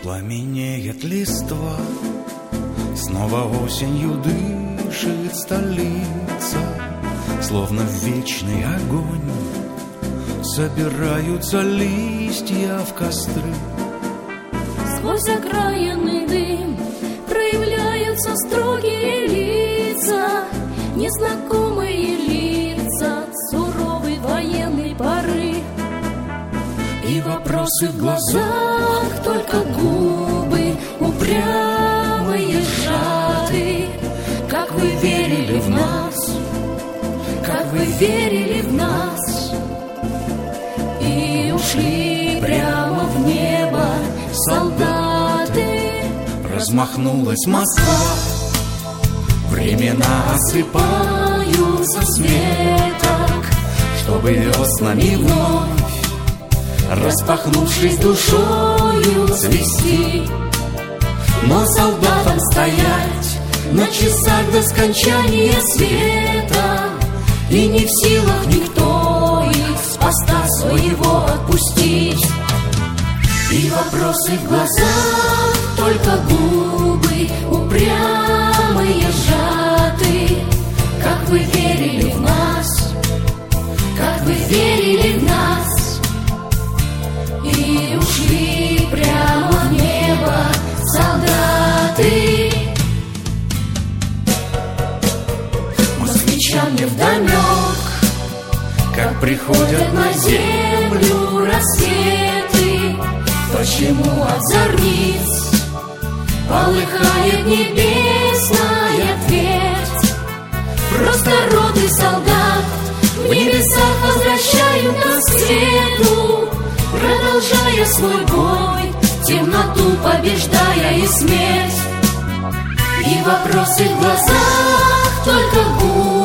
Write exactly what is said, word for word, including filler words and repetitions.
Пламенеет листва, снова осенью дышит столица. Словно в вечный огонь собираются листья в костры. Сквозь окраинный дым проявляются строгие лица, незнакомые лица суровой военной поры. И вопросы в глазах, только губы упрямые сжаты. Как вы верили в нас, как вы верили в нас, и ушли прямо в небо солдаты. Размахнулась Москва, времена осыпаются с веток, чтобы веснами вновь, распахнувшись душою, цвести. Но солдатам стоять на часах до скончания света, и не в силах никто их с поста своего отпустить. И вопросы в глазах, только губы упрямые сжаты. Как вы верили в нас, как вы верили в нас, и ушли прямо в небо солдаты. Москвичам невдомек, как приходят на землю рассветы, почему от зорниц полыхает небесная твердь. Просто роты солдат в небесах возвращают нас к свету, продолжая свой бой, темноту побеждая и смерть. И вопросы в глазах, только губы